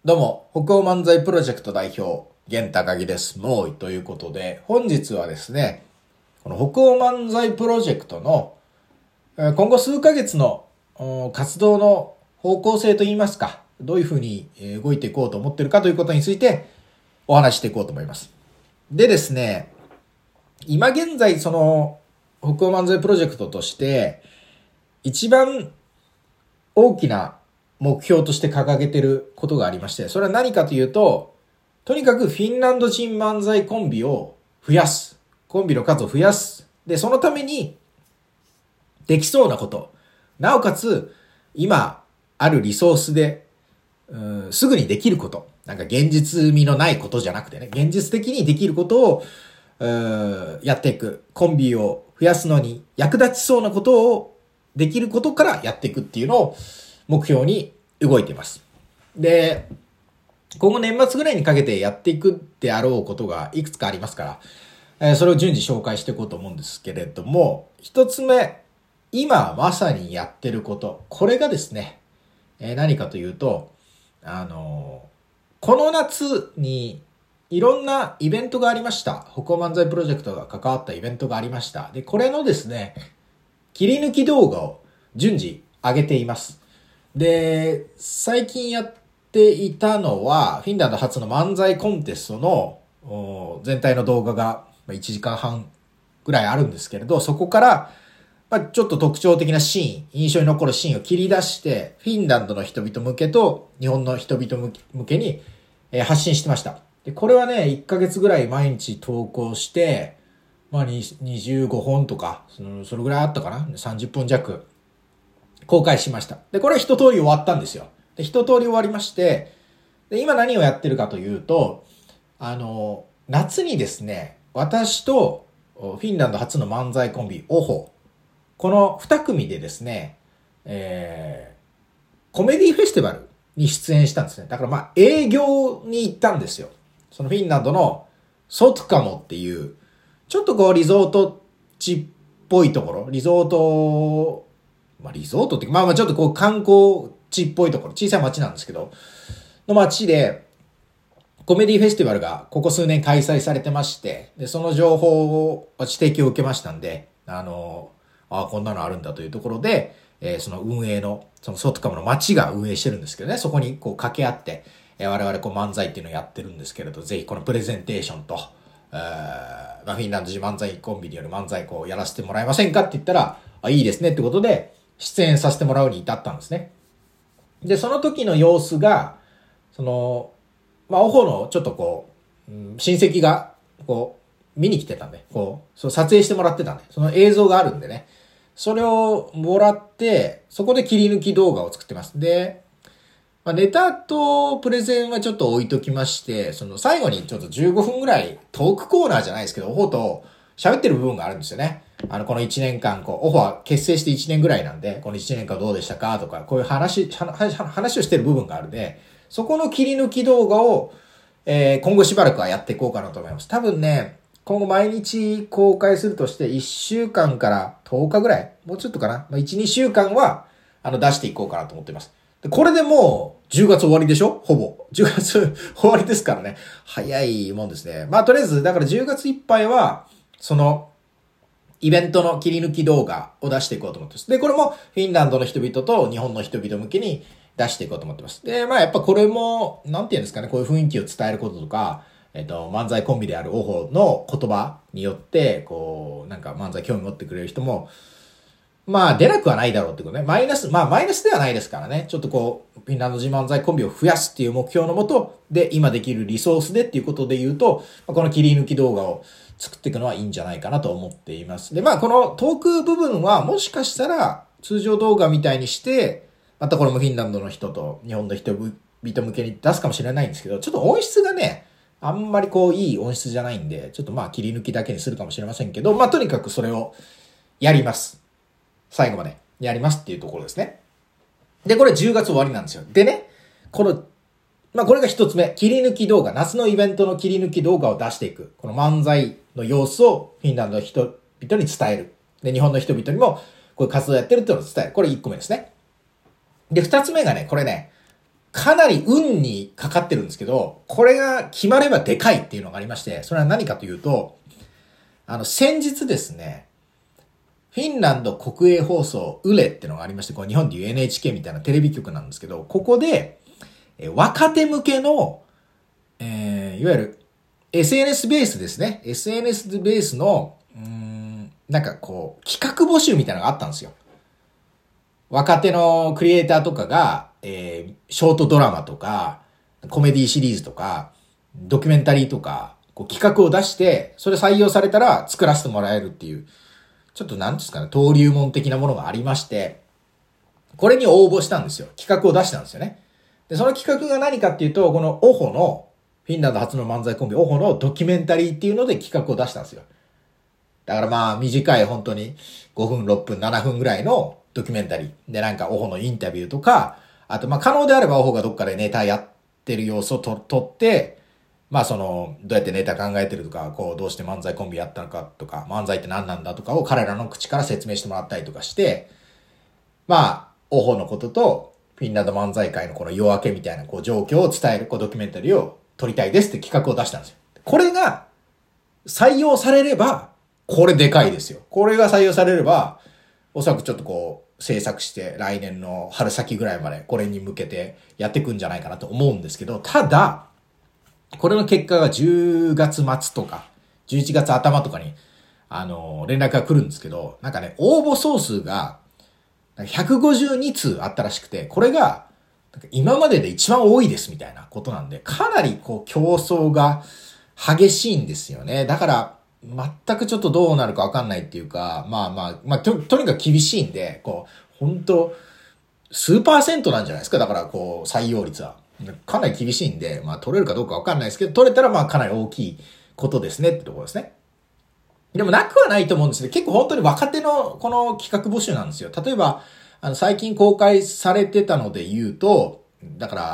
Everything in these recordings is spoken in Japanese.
どうも、北欧漫才プロジェクト代表、現高木です。もうということで、本日はですね、この北欧漫才プロジェクトの今後数ヶ月の活動の方向性といいますか、どういうふうに動いていこうと思っているかということについてお話していこうと思います。でですね、今現在その北欧漫才プロジェクトとして一番大きな目標として掲げていることがありまして、それは何かというと、とにかくフィンランド人漫才コンビを増やす。コンビの数を増やす。で、そのためにできそうなこと。なおかつ、今あるリソースですぐにできること。なんか現実味のないことじゃなくてね、現実的にできることをやっていく。コンビを増やすのに役立ちそうなことをできることからやっていくっていうのを目標に動いています。で、今後年末ぐらいにかけてやっていくであろうことがいくつかありますから、それを順次紹介していこうと思うんですけれども、一つ目、今まさにやってること、これがですね、何かというと、この夏にいろんなイベントがありました。北欧漫才プロジェクトが関わったイベントがありました。で、これのですね、切り抜き動画を順次上げています。で、最近やっていたのは、フィンランド初の漫才コンテストの全体の動画が1時間半ぐらいあるんですけれど、そこからちょっと特徴的なシーン、印象に残るシーンを切り出して、フィンランドの人々向けと日本の人々向けに発信してました。で、これはね、1ヶ月ぐらい毎日投稿して、25本とか、それぐらいあったかな ?30 分弱公開しました。で、これ一通り終わったんですよ。で、一通り終わりまして、で、今何をやってるかというと、夏にですね、私とフィンランド初の漫才コンビ、オホ。この二組でですね、コメディフェスティバルに出演したんですね。だから営業に行ったんですよ。そのフィンランドのソトカモっていう、ちょっとこうリゾート地っぽいところ、リゾートってちょっとこう観光地っぽいところ、小さい町なんですけど、の町で、コメディフェスティバルがここ数年開催されてまして、で、その情報を提供を受けましたんで、こんなのあるんだというところで、その運営の、そのソトカムの町が運営してるんですけどね、そこにこう掛け合って、我々こう漫才っていうのをやってるんですけれど、ぜひこのプレゼンテーションと、フィンランド人漫才コンビによる漫才こうやらせてもらえませんかって言ったら、いいですねってことで、出演させてもらうに至ったんですね。で、その時の様子が、オホのちょっとこう、親戚が、こう、見に来てたんで、そう撮影してもらってたんで、その映像があるんでね、それをもらって、そこで切り抜き動画を作ってます。で、ネタとプレゼンはちょっと置いときまして、その最後にちょっと15分ぐらいトークコーナーじゃないですけど、オホと喋ってる部分があるんですよね。この1年間、オフは結成して1年ぐらいなんで、この1年間どうでしたかとか、こういう話をしてる部分があるんで、そこの切り抜き動画を、今後しばらくはやっていこうかなと思います。多分ね、今後毎日公開するとして1週間から10日ぐらい、もうちょっとかな。1、2週間は、出していこうかなと思っています。でこれでもう、10月終わりでしょほぼ。10月終わりですからね。早いもんですね。とりあえず、だから10月いっぱいは、その、イベントの切り抜き動画を出していこうと思ってます。で、これもフィンランドの人々と日本の人々向けに出していこうと思ってます。で、やっぱこれも、なんていうんですかね、こういう雰囲気を伝えることとか、漫才コンビであるオホの言葉によって、こう、なんか漫才興味持ってくれる人も、出なくはないだろうってことね。マイナスではないですからね。ちょっとこう、フィンランド人漫才コンビを増やすっていう目標のもとで、今できるリソースでっていうことで言うと、この切り抜き動画を作っていくのはいいんじゃないかなと思っています。で、このトーク部分はもしかしたら通常動画みたいにして、またこれもフィンランドの人と日本の人々向けに出すかもしれないんですけど、ちょっと音質がね、あんまりこういい音質じゃないんで、ちょっと切り抜きだけにするかもしれませんけど、とにかくそれをやります。最後までやりますっていうところですね。で、これ10月終わりなんですよ。でね、これが一つ目。切り抜き動画。夏のイベントの切り抜き動画を出していく。この漫才の様子をフィンランドの人々に伝える。で、日本の人々にもこういう活動やってるっていうのを伝える。これ1個目ですね。で、2つ目がね、これね、 かなり運にかかってるんですけど、これが決まればでかいっていうのがありまして、それは何かというと、先日ですね、フィンランド国営放送、ウレってのがありまして、これ日本でいう NHK みたいなテレビ局なんですけど、ここで、若手向けの、いわゆる SNS ベースですね。SNS ベースの、なんかこう、企画募集みたいなのがあったんですよ。若手のクリエイターとかが、ショートドラマとか、コメディシリーズとか、ドキュメンタリーとか、こう企画を出して、それ採用されたら作らせてもらえるっていう、ちょっとなんですかね、登竜門的なものがありまして、これに応募したんですよ。企画を出したんですよね。で、その企画が何かっていうと、このオホの、フィンランド初の漫才コンビ、オホのドキュメンタリーっていうので企画を出したんですよ。だからまあ短い本当に5分、6分、7分ぐらいのドキュメンタリーでなんかオホのインタビューとか、あとまあ可能であればオホがどっかでネタやってる様子を撮って、まあどうやってネタ考えてるとか、こうどうして漫才コンビやったのかとか、漫才って何なんだとかを彼らの口から説明してもらったりとかして、まあ、オホのこととフィンランド漫才界のこの夜明けみたいなこう状況を伝えるこうドキュメンタリーを撮りたいですって企画を出したんですよ。これが採用されれば、これでかいですよ。これが採用されれば、おそらくちょっとこう、制作して来年の春先ぐらいまでこれに向けてやっていくんじゃないかなと思うんですけど、ただ、これの結果が10月末とか、11月頭とかに、連絡が来るんですけど、なんかね、応募総数が152通あったらしくて、これが今までで一番多いですみたいなことなんで、かなりこう競争が激しいんですよね。だから、全くちょっとどうなるかわかんないっていうか、とにかく厳しいんで、こう、本当数%なんじゃないですか。だからこう、採用率は。かなり厳しいんで、まあ取れるかどうかわかんないですけど、取れたらまあかなり大きいことですねってところですね。でもなくはないと思うんですけど、結構本当に若手のこの企画募集なんですよ。例えば、最近公開されてたので言うと、だから、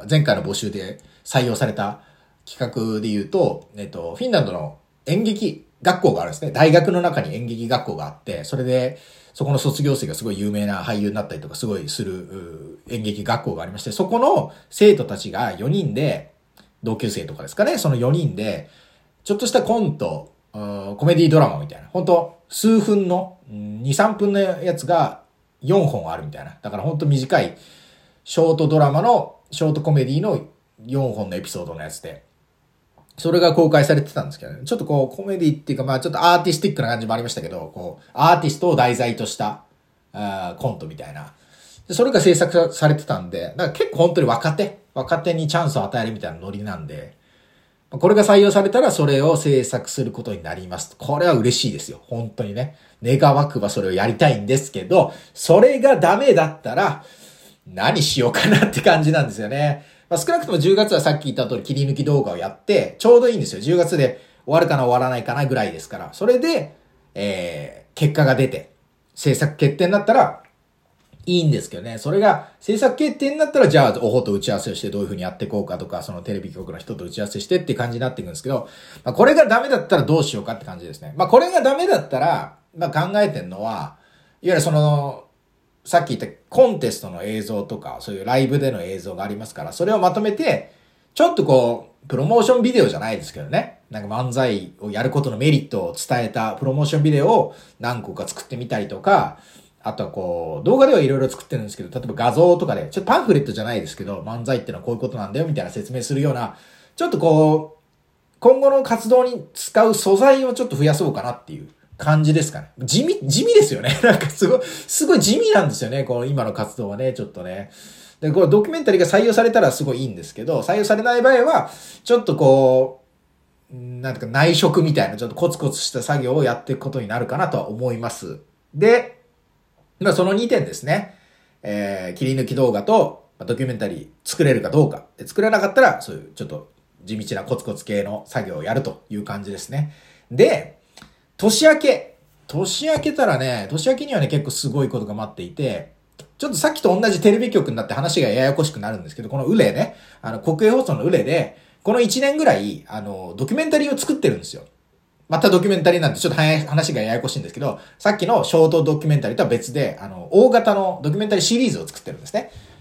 前回の募集で採用された企画で言うと、フィンランドの演劇学校があるんですね。大学の中に演劇学校があって、それで、そこの卒業生がすごい有名な俳優になったりとかすごいする演劇学校がありまして、そこの生徒たちが4人で、同級生とかですかね、その4人で、ちょっとしたコント、コメディドラマみたいな、本当数分の2、3分のやつが4本あるみたいな。だから本当短いショートドラマの、ショートコメディの4本のエピソードのやつで、それが公開されてたんですけどね。ちょっとこう、コメディっていうか、まあちょっとアーティスティックな感じもありましたけど、こう、アーティストを題材としたコントみたいな。でそれが制作されてたんで、だから結構本当に若手にチャンスを与えるみたいなノリなんで、これが採用されたらそれを制作することになります。これは嬉しいですよ。本当にね。願わくばそれをやりたいんですけど、それがダメだったら、何しようかなって感じなんですよね。まあ、少なくとも10月はさっき言った通り切り抜き動画をやって、ちょうどいいんですよ。10月で終わるかな終わらないかなぐらいですから。それで、結果が出て、制作決定になったら、いいんですけどね。それが制作決定になったら、じゃあ、オホと打ち合わせをしてどういう風にやっていこうかとか、そのテレビ局の人と打ち合わせしてっていう感じになっていくんですけど、まあ、これがダメだったらどうしようかって感じですね。まあ、これがダメだったら、まあ、考えてるのは、いわゆるさっき言ったコンテストの映像とか、そういうライブでの映像がありますから、それをまとめて、ちょっとこう、プロモーションビデオじゃないですけどね。なんか漫才をやることのメリットを伝えたプロモーションビデオを何個か作ってみたりとか、あとはこう、動画ではいろいろ作ってるんですけど、例えば画像とかで、ちょっとパンフレットじゃないですけど、漫才ってのはこういうことなんだよみたいな説明するような、ちょっとこう、今後の活動に使う素材をちょっと増やそうかなっていう感じですかね。地味ですよね。なんかすごい地味なんですよね。この今の活動はね、ちょっとね。で、これドキュメンタリーが採用されたらすごいいいんですけど、採用されない場合は、ちょっとこう、なんていうか内職みたいな、ちょっとコツコツした作業をやっていくことになるかなとは思います。で、まあその2点ですね。切り抜き動画とドキュメンタリー作れるかどうか。作れなかったら、そういうちょっと地道なコツコツ系の作業をやるという感じですね。で、年明けたらね、年明けにはね、結構すごいことが待っていて、ちょっとさっきと同じテレビ局になって話がややこしくなるんですけど、このウレね、国営放送のウレで、この1年ぐらい、ドキュメンタリーを作ってるんですよ。またドキュメンタリーなんてちょっと話がややこしいんですけど、さっきのショートドキュメンタリーとは別で、大型のドキュメンタリーシリーズを作ってるんですね。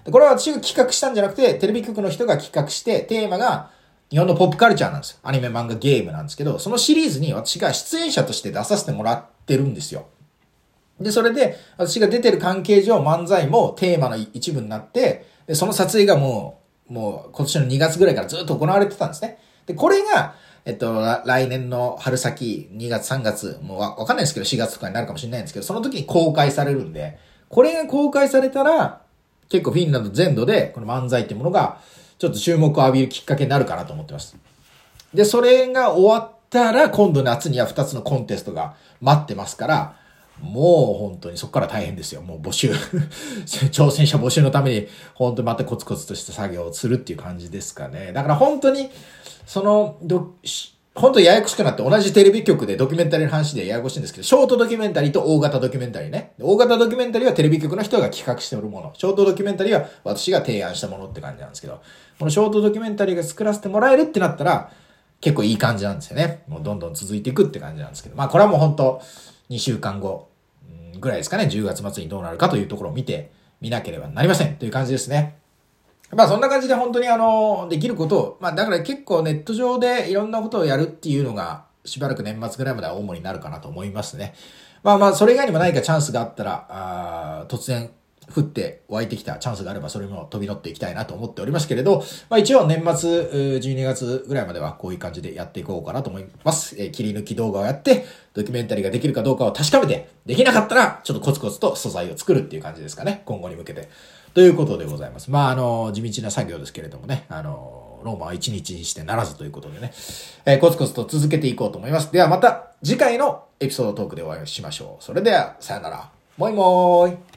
で、これは私が企画したんじゃなくて、テレビ局の人が企画して、テーマが日本のポップカルチャーなんですよ。アニメ、漫画、ゲームなんですけど、そのシリーズに私が出演者として出させてもらってるんですよ。で、それで、私が出てる関係上、漫才もテーマの一部になって、で、その撮影がもう今年の2月ぐらいからずっと行われてたんですね。で、これが、来年の春先、2月、3月、もうわかんないですけど、4月とかになるかもしれないんですけど、その時に公開されるんで、これが公開されたら、結構フィンランド全土で、この漫才っていうものが、ちょっと注目を浴びるきっかけになるかなと思ってます。で、それが終わったら、今度夏には2つのコンテストが待ってますから、もう本当にそこから大変ですよ。もう募集挑戦者募集のために、本当にまたコツコツとした作業をするっていう感じですかね。だから本当に、本当にややこしくなって同じテレビ局でドキュメンタリーの話でややこしいんですけど、ショートドキュメンタリーと大型ドキュメンタリーね。大型ドキュメンタリーはテレビ局の人が企画しておるもの。ショートドキュメンタリーは私が提案したものって感じなんですけど、このショートドキュメンタリーが作らせてもらえるってなったら、結構いい感じなんですよね。もうどんどん続いていくって感じなんですけど、まあこれはもう本当2週間後ぐらいですかね。10月末にどうなるかというところを見なければなりませんという感じですね。まあそんな感じで本当にできることを、まあだから結構ネット上でいろんなことをやるっていうのがしばらく年末ぐらいまでは主になるかなと思いますね。まあまあそれ以外にも何かチャンスがあったら、突然降って湧いてきたチャンスがあればそれも飛び乗っていきたいなと思っておりますけれど、まあ一応年末12月ぐらいまではこういう感じでやっていこうかなと思います。切り抜き動画をやってドキュメンタリーができるかどうかを確かめて、できなかったらちょっとコツコツと素材を作るっていう感じですかね。今後に向けて。ということでございます。まあ地道な作業ですけれどもね、ローマは一日にしてならずということでね、コツコツと続けていこうと思います。ではまた次回のエピソードトークでお会いしましょう。それではさよなら。もいもーい。